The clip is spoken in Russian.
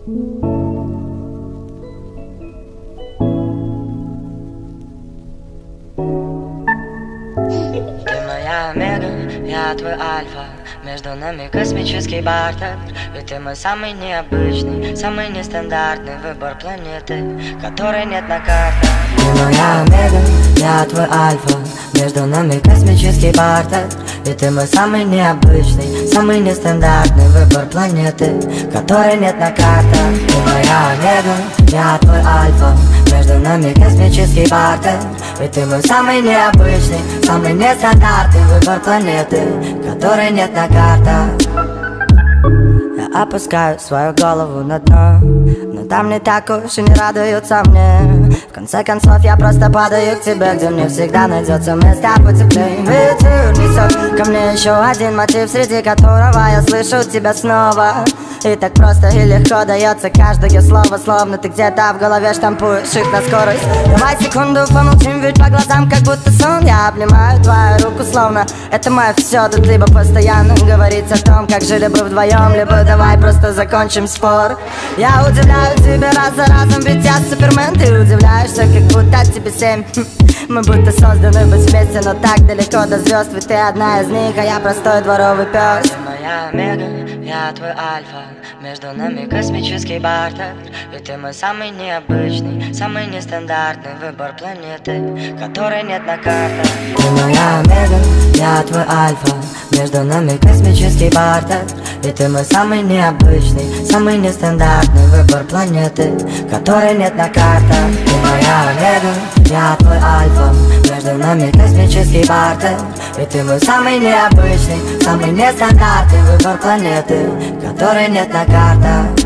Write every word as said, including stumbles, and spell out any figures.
Ты моя омега, я твой альфа. Между нами космический бартер. И ты мой самый необычный, самый нестандартный выбор планеты, которой нет на картах. Ты моя омега, я твой альфа. Между нами космический бартер. И ты мой самый необычный, самый нестандартный выбор планеты, которой нет на картах. Ты моя омега, я твой альфа. Между нами космический бартер. И ты мой самый необычный, самый нестандартный выбор планеты, которой нет на картах. Я опускаю свою голову на дно, но там не так уж и не радуются мне. В конце концов я просто падаю к тебе, где мне всегда найдется место потеплее. Ветер несет ко мне еще один мотив, среди которого я слышу тебя снова. И так просто и легко дается каждое слово, словно ты где-то в голове штампуешь их на скорость. Давай секунду помолчим, ведь по глазам как будто сон. Я обнимаю твою руку, словно это мое все. Да ты бы постоянно говорить о том, как жили бы вдвоем. Либо давай просто закончим спор. Я удивляю тебя раз за разом, ведь я супермен. Ты удивляешься, как будто тебе семь. Мы будто созданы быть вместе, но так далеко до звезд. Ведь ты одна из них, а я простой дворовый пес. Ты моя омега, я твой альфа. Между нами космический бартер. И ты мой самый необычный, самый нестандартный выбор планеты, которой нет на картах. Ты моя омега, я твой альфа. Между нами космический бартер. И ты мой самый необычный, самый нестандартный выбор планеты, которой нет на картах. Ты моя омега, я твой альфа. Между нами космический бартер. И ты мой самый необычный, самый нестандартный выбор планеты, которой нет на картах.